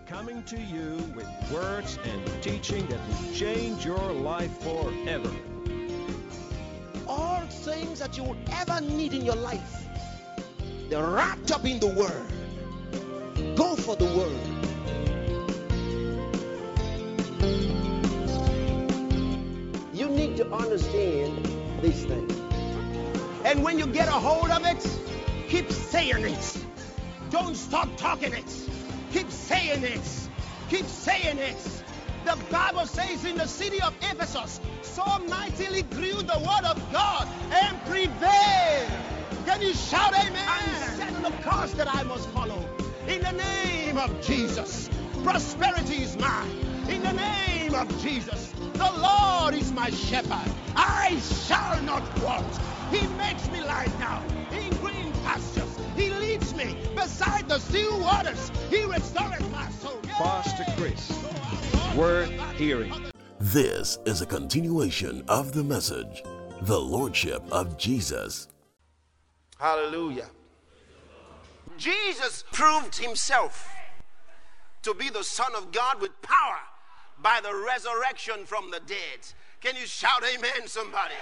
coming to you with words and teaching that will change your life forever. All things that you will ever need in your life, they're wrapped up in the Word. Go for the Word. You need to understand these things. And when you get a hold of it, keep saying it. Don't stop talking it. Keep saying it. Keep saying it. The Bible says in the city of Ephesus, so mightily grew the word of God and prevailed. Can you shout amen? And set the course that I must follow. In the name of Jesus, prosperity is mine. In the name of Jesus, the Lord is my shepherd. I shall not want. He makes me lie down in green pastures. He leads me beside the still waters. He restores my soul. Pastor Chris, worth hearing. This is a continuation of the message, The Lordship of Jesus. Hallelujah. Jesus proved himself to be the Son of God with power by the resurrection from the dead. Can you shout amen, somebody?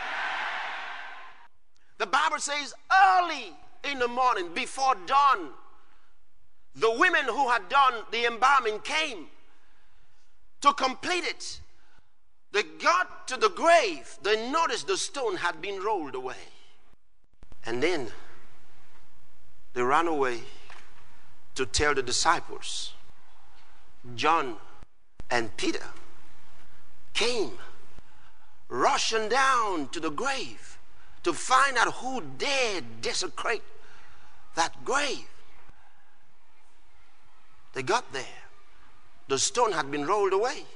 The Bible says early in the morning, before dawn, the women who had done the embalming came to complete it. They got to the grave. They noticed the stone had been rolled away. And then they ran away to tell the disciples. John and Peter came rushing down to the grave to find out who dared desecrate that grave. They got there. The stone had been rolled away.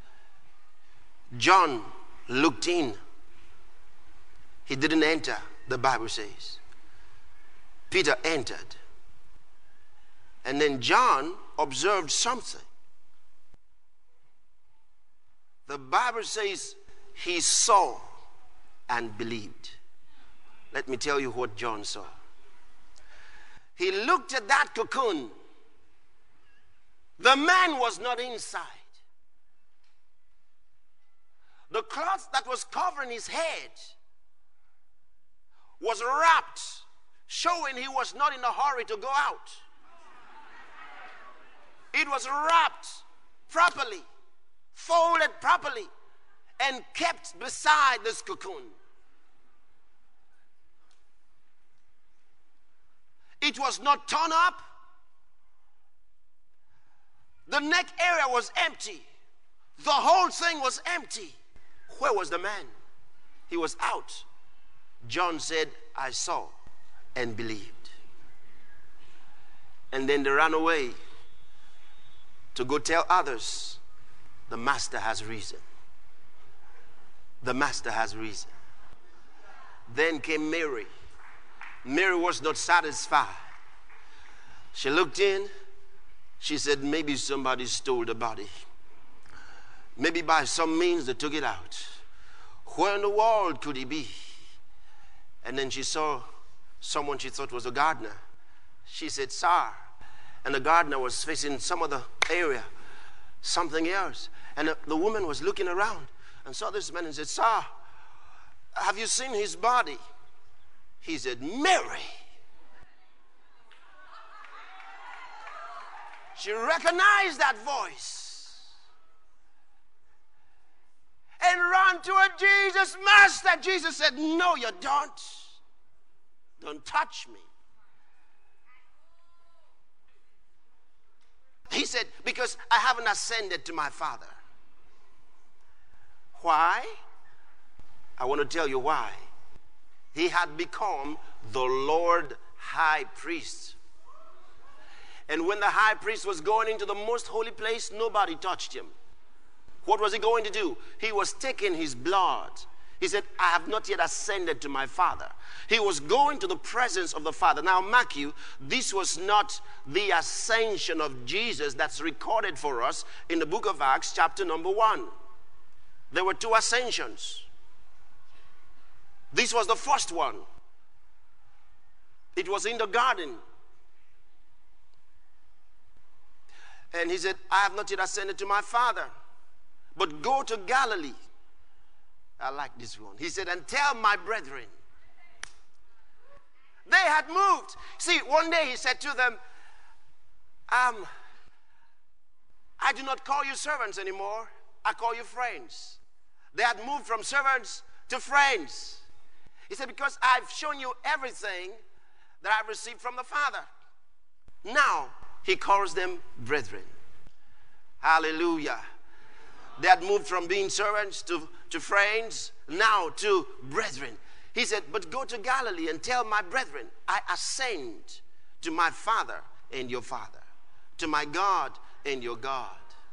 John looked in. He didn't enter, the Bible says. Peter entered. And then John observed something. The Bible says he saw and believed. Let me tell you what John saw. He looked at that cocoon. The man was not inside. The cloth that was covering his head was wrapped, showing he was not in a hurry to go out. It was wrapped properly, folded properly, and kept beside this cocoon. It was not torn up. The neck area was empty. The whole thing was empty. Where was the man? He was out. John said, I saw and believed. And then they ran away to go tell others, the master has risen. The master has risen. Then came Mary. Mary was not satisfied. She looked in. She said, maybe somebody stole the body. Maybe by some means they took it out. Where in the world could he be? And then she saw someone she thought was a gardener. She said, sir. And the gardener was facing some other area, something else. And the woman was looking around and saw this man and said, sir, have you seen his body? He said, Mary. She recognized that voice and ran toward Jesus. Master, Jesus said, no, you don't. Don't touch me. He said, because I haven't ascended to my Father. Why? I want to tell you why. He had become the Lord High Priest. And when the high priest was going into the most holy place, nobody touched him. What was he going to do? He was taking his blood. He said, I have not yet ascended to my Father. He was going to the presence of the Father. Now, mark you, this was not the ascension of Jesus that's recorded for us in the book of Acts, chapter number 1. There were two ascensions. This was the first one. It was in the garden. And he said, I have not yet ascended to my Father, but go to Galilee. I like this one. He said, and tell my brethren. They had moved. See, one day he said to them, I do not call you servants anymore. I call you friends. They had moved from servants to friends. He said, because I've shown you everything that I've received from the Father. Now, he calls them brethren. Hallelujah. They had moved from being servants to friends, now to brethren. He said, but go to Galilee and tell my brethren, I ascend to my Father and your Father, to my God and your God.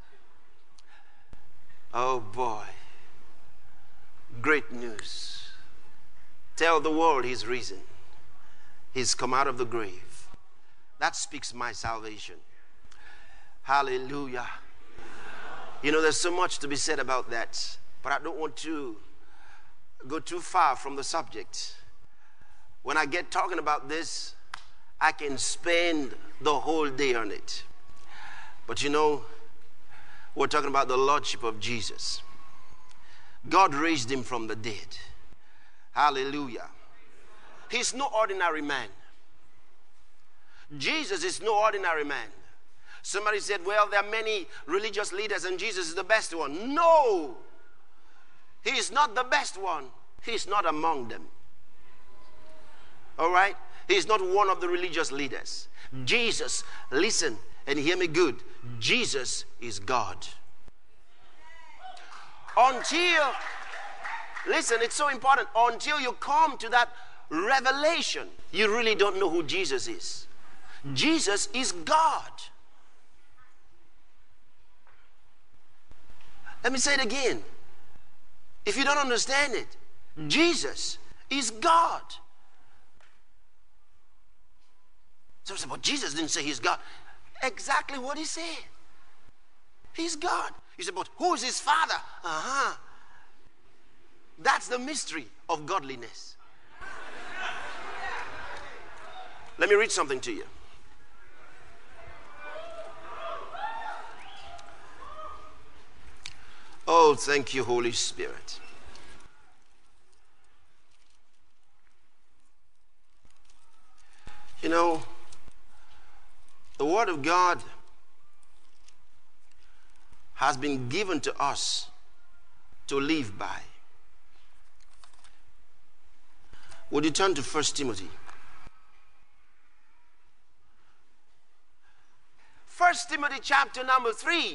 Oh boy. Great news. Tell the world he's risen. He's come out of the grave. That speaks my salvation. Hallelujah. You know, there's so much to be said about that, but I don't want to go too far from the subject. When I get talking about this, I can spend the whole day on it. But you know, we're talking about the Lordship of Jesus. God raised him from the dead. Hallelujah. He's no ordinary man. Jesus is no ordinary man. Somebody said, well, there are many religious leaders and Jesus is the best one. No. He is not the best one. He is not among them. All right? He is not one of the religious leaders. Jesus, listen and hear me good. Jesus is God. Listen, it's so important. Until you come to that revelation, you really don't know who Jesus is. Jesus is God. Let me say it again. If you don't understand it, Jesus is God. So say, but Jesus didn't say he's God. Exactly what he said. He's God. You say, but who is his Father? That's the mystery of godliness. Let me read something to you. Oh, thank you, Holy Spirit. You know, the Word of God has been given to us to live by. Would you turn to 1 Timothy? 1 Timothy chapter number 3.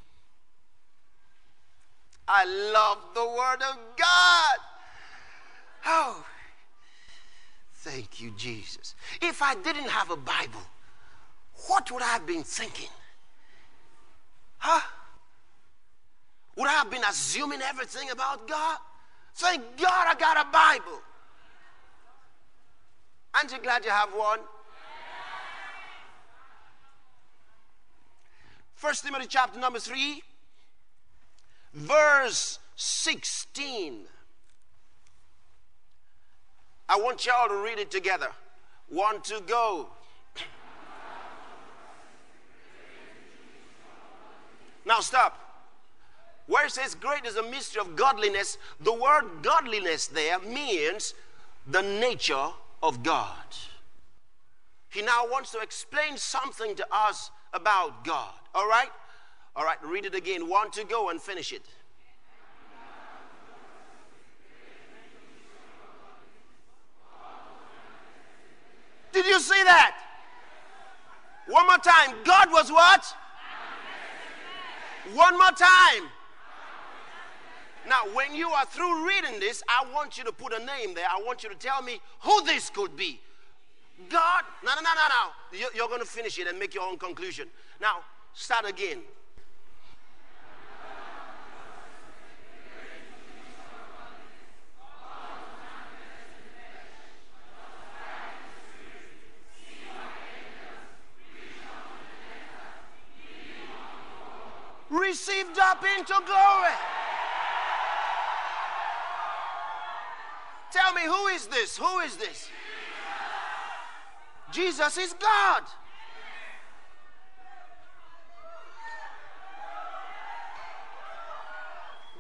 I love the Word of God. Oh, thank you, Jesus. If I didn't have a Bible, what would I have been thinking? Would I have been assuming everything about God? Thank God I got a Bible. Aren't you glad you have one? 1 Timothy chapter number 3. Verse 16. I want y'all to read it together. 1, 2, go. Now stop. Where it says great is the mystery of godliness, the word godliness there means the nature of God. He now wants to explain something to us about God. All right? All right, read it again. 1, 2, go and finish it. Did you see that? One more time. God was what? One more time. Now, when you are through reading this, I want you to put a name there. I want you to tell me who this could be. God. No. You're going to finish it and make your own conclusion. Now, start again. Received up into glory. Tell me, who is this? Who is this? Jesus is God.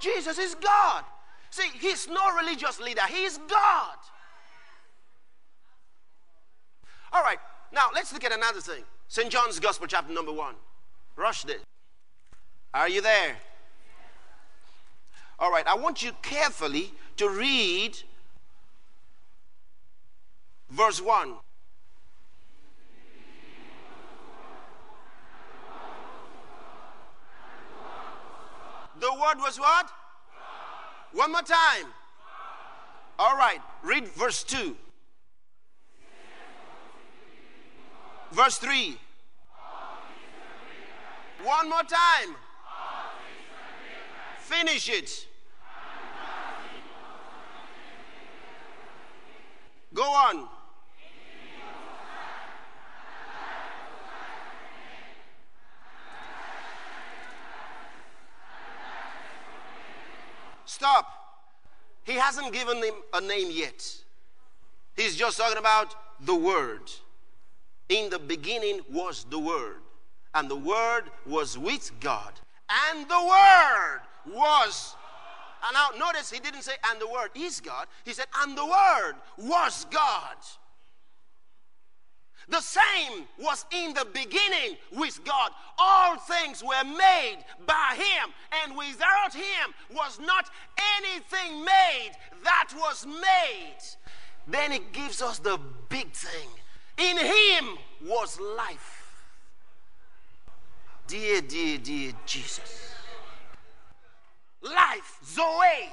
Jesus is God. See, he's no religious leader. He is God. All right, now let's look at another thing. St. John's Gospel, chapter number 1. Rushed it. Are you there? All right, I want you carefully to read verse 1. The word was what? One more time. All right, read verse 2. Verse 3. One more time. Finish it. Go on. Stop. He hasn't given him a name yet. He's just talking about the Word. In the beginning was the Word, and the Word was with God, and the Word was. And now notice he didn't say, and the Word is God. He said, and the Word was God. The same was in the beginning with God. All things were made by him, and without him was not anything made that was made. Then it gives us the big thing. In him was life. Dear, dear, dear Jesus. Life, Zoe.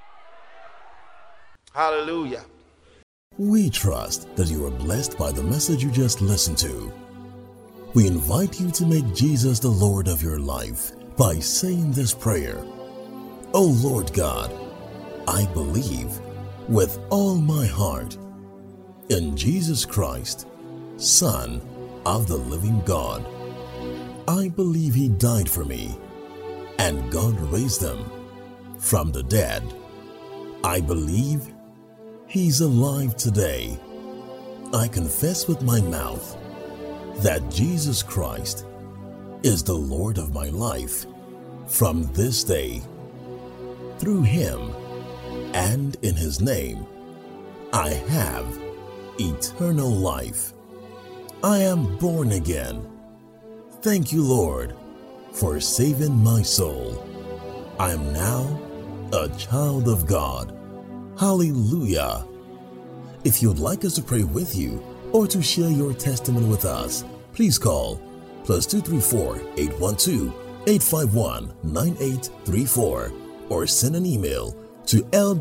Hallelujah. We trust that you are blessed by the message you just listened to. We invite you to make Jesus the Lord of your life by saying this prayer. O Lord God, I believe with all my heart in Jesus Christ, Son of the living God. I believe he died for me, and God raised him from the dead. I believe he's alive today. I confess with my mouth that Jesus Christ is the Lord of my life from this day. Through him and in his name, I have eternal life. I am born again. Thank you, Lord, for saving my soul. I am now a child of God. Hallelujah. If you'd like us to pray with you or to share your testimony with us, please call +234 812 851 9834 or send an email to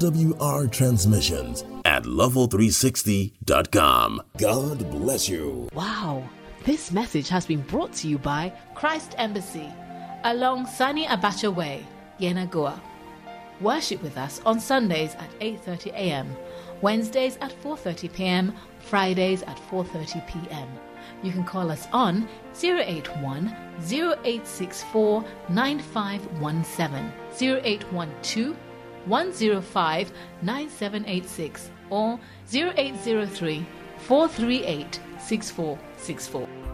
lwrtransmissions@level360.com. God bless you. Wow. This message has been brought to you by Christ Embassy along Sani Abacha Way, Yenagoa. Worship with us on Sundays at 8:30 a.m., Wednesdays at 4:30 p.m., Fridays at 4:30 p.m. You can call us on 081 0864 9517, 0812 105 9786 or 0803 438 6464.